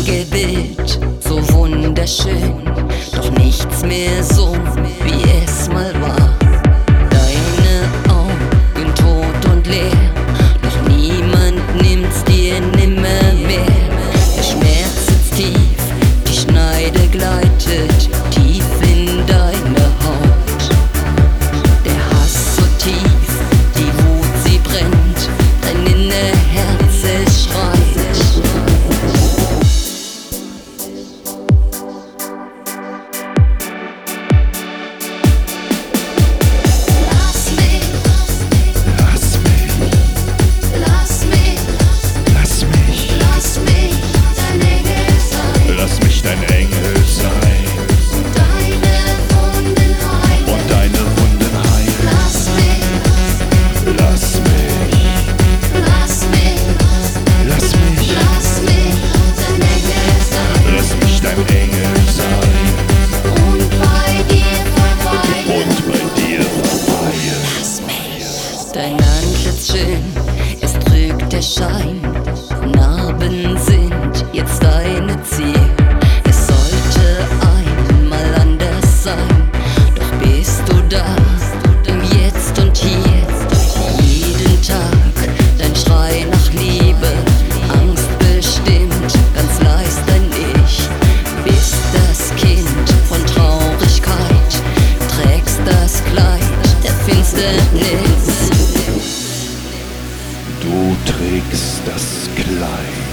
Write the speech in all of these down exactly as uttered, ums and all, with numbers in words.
Spiegelbild, so wunderschön, doch nichts mehr so, wie es mal war. Deine Augen tot und leer, doch niemand nimmt's dir nimmer mehr. Der Schmerz sitzt tief, die Schneide gleitet tief in deine Haut. Der Hass so tief, die Wut sie brennt, dein inner Herz es schreit. Dein Antlitz schön, es trügt der Schein. Narben sind jetzt deine Ziel. Es sollte einmal anders sein, doch bist du da, im Jetzt und Hier. Jeden Tag dein Schrei nach Liebe, Angst bestimmt, ganz leis dein Ich. Bist das Kind von Traurigkeit, trägst das Kleid der Finsternis. Du trägst das Kleid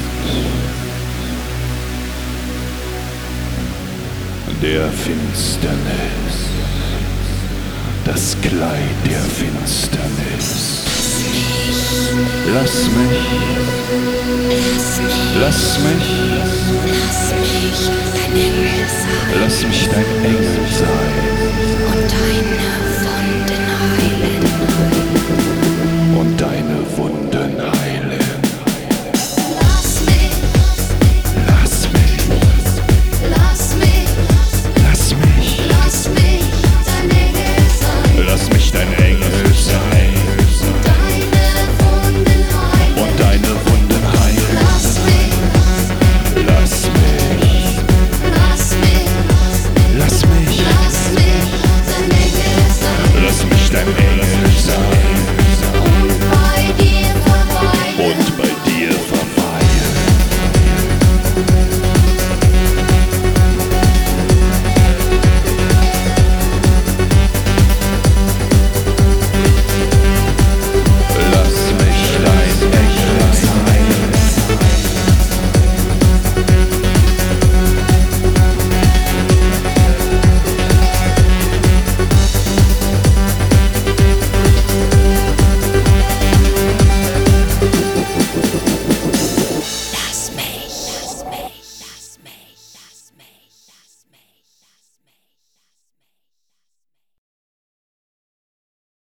der Finsternis, das Kleid der Finsternis. Lass mich, lass mich, Lass mich dein Engel sein. lass mich dein Engel sein.